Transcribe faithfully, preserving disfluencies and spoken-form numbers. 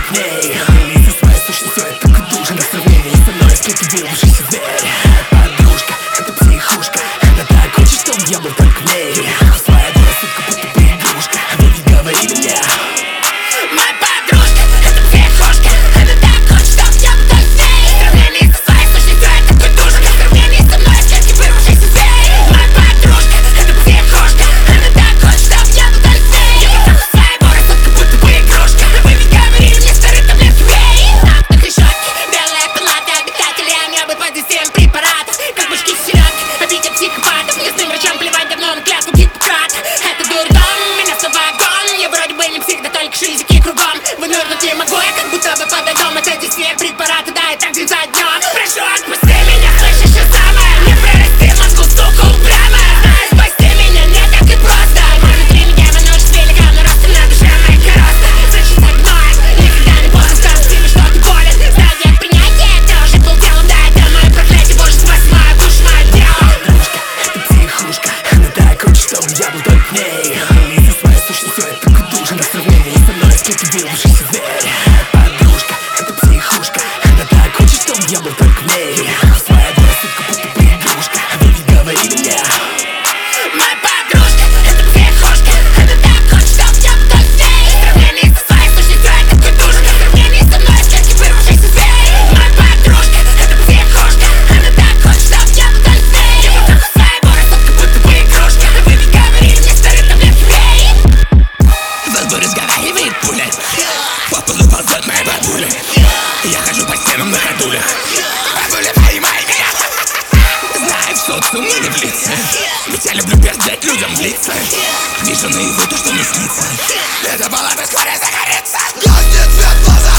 к ней. Со своей сущностью это только душно на сравнении со мной, если ты вырвавшийся зверь. Подружка, это психушка, она так хочет, чтобы я был только в ней. Своя рассудка, будто бы игрушка, а вы не говорили мне. Моя подружка, это психушка, она так хочет, чтобы я был только в ней. В сравнении со своей сущностью это такой душка, в сравнении со мной, если вырвавшийся зверь. Моя подружка, это психушка, она так хочет, чтобы я был только в ней. Я потом своего рассудка, будто бы игрушка, а вы ведь говорили мне старый таблетки вей. Там на решетке, белая палата, обитатели амебы под действием препаратов, как башки селедки, обидят психопатов. Местным врачам плевать давно на клятву Гиппократа. Это дурдом, меня в вагон. Я вроде бы не псих, да только шизики кругом. Вынырнуть не могу, я как будто бы под льдом. Это действие препарата, да, и так день за днем. Прошу, отпусти меня, слышишь, что самое? Не прорасти мозгу, сука, упрямая. Знаешь, спасти меня не так и просто. Может, для меня множество великан, но ростом на душе моя короста. Значит, так гноет, никогда не поздно сказать тебе, что ты болен. Стадия принятия, ты уже был телом, да, это мое проклятие, божество, моя душа, мое тело. Подружка, это психушка, она так хочет, чтобы я был только в ней. Со своей сущностью это только душно на сравнении со мной, если ты вырвавшийся зверь. Подружка, это психушка, она так хочет, чтобы я был только в ней. Своя рассудка, будто бы игрушка, а вы не говорили мне. Моя подружка, это психушка, она так хочет, чтобы я был только в ней. В сравнении со своей сущностью это такой душка, в сравнении со мной, если вырвавшийся зверь. Моя подружка, это психушка, она так хочет, чтобы я был только в ней. Я потом своего рассудка, будто бы игрушка, а вы ведь говорили мне старый таблетки вей. Во дворе разговаривает пуля, по полу ползет моя бабуля. Я хожу по стенам на ходулях. Бабуля, поймай меня. Знаю, в социуме не влиться, ведь я люблю пердеть людям в лица. Вижу наяву то, что не снится. Это палата скоро загорится. Гаснет свет в глазах.